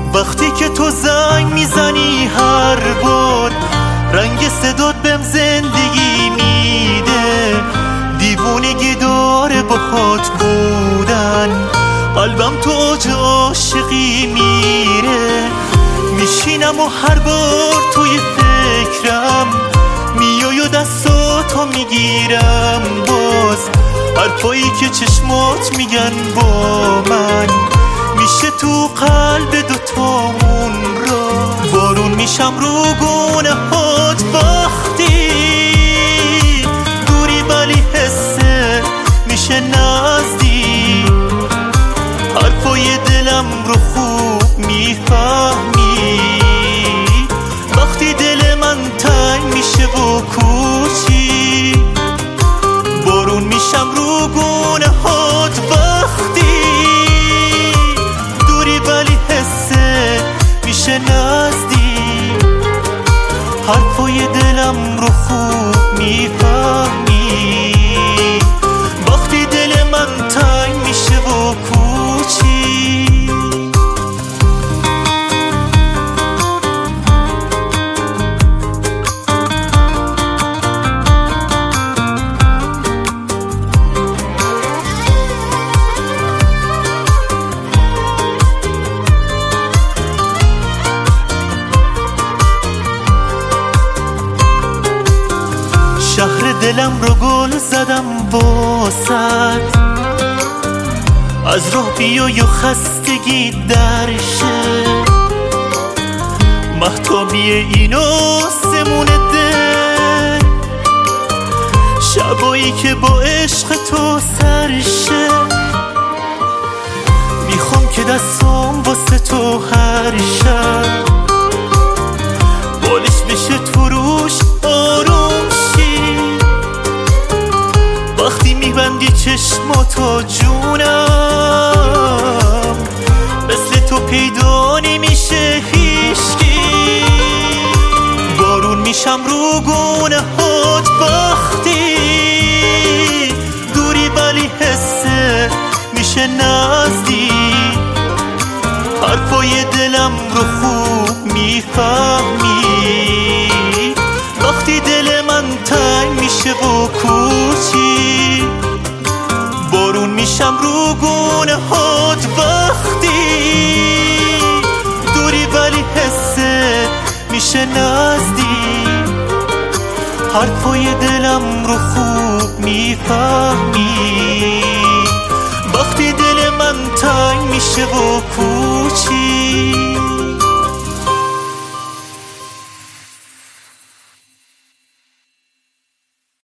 وقتی که تو زنگ میزنی هر بار، رنگ صدات بهم زندگی میده. دیوونگی داره باهات بودن، قلبم تو اوج عاشقی میره. میشینم و هر بار توی فکرم میای و دستاتو میگیرم. باز حرفایی که چشمات میگن با من میشه تو قلب دوتامون را. بارون میشم رو گونه هات وقتی دوری، ولی حسه میشه نزدیک. حرفای دلم رو خوب میفهمی وقتی دل من تنگ میشه و کوچی. بارون میشم رو گونه هات وقتی دوری، ولی حسه میشه نزدیک. حرفای دلم رو خوب میفهمی وقتی دل من تنگ میشه و کوچی. شهر دلم رو گل زدم واسد، از راه بیای و خستگی درشه. مهتابی این آسمون دل، شبایی که با عشق تو سرشه. میخوام که دستام واسه تو هر شب بالش بشه تو روش آروم شی. وقتی میبندی چشماتو جونم، مثل تو پیدا نمیشه هیچکی. بارون میشم رو گونه هات وقتی دوری، ولی حسه میشه نزدیک. حرفای دلم رو خوب میفهمی وقتی دل من تنگ میشه و کوچی. بارون میشم رو گونه هات وقتی دوری، ولی حسه میشه نزدیک. حرفای دلم رو خوب میفهمی وقتی دل من تنگ میشه و کوچی.